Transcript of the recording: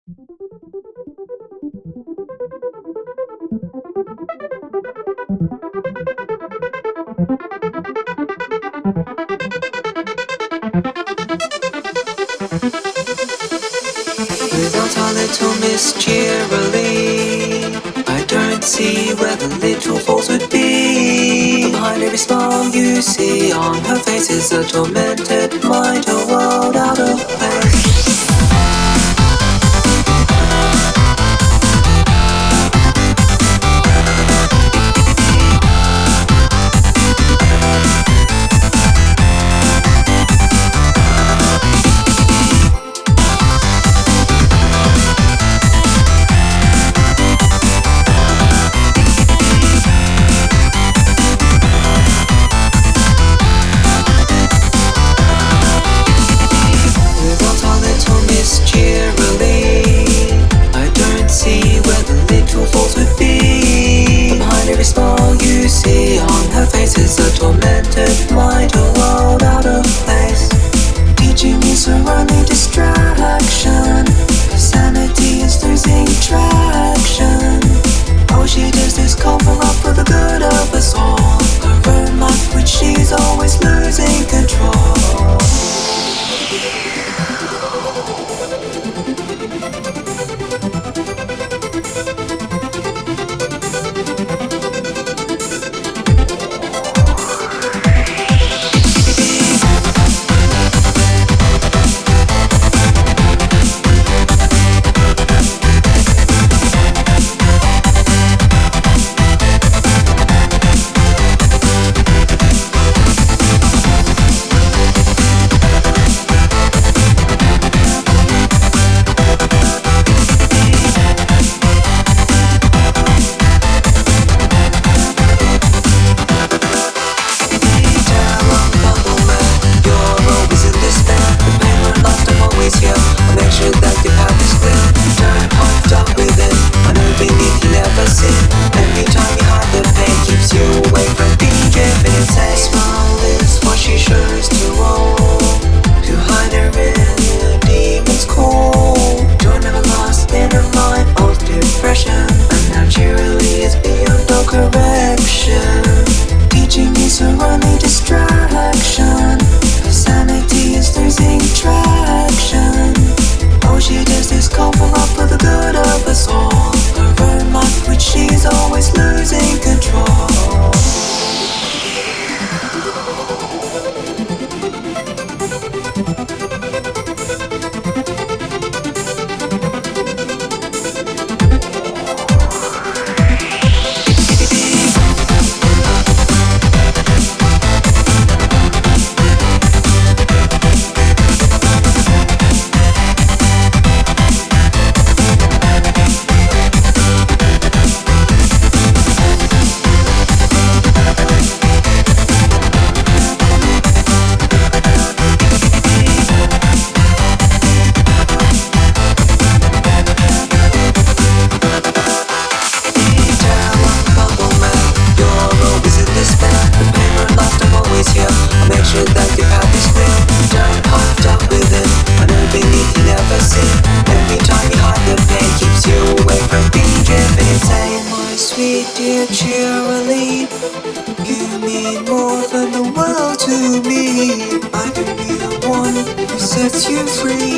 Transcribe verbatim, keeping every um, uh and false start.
Without a little Miss Cheerily, I don't see where the little fault would be. But behind every smile you see on her face is a tormented mind, a world out of place. Is a tormented mind, a world out of place. Teaching is her only distraction. Her sanity is losing traction. All she does is cover up for the good of us all. Her own life, which she's always losing control. Dear Cheerily, you mean more than the world to me. I can be the one who sets you free.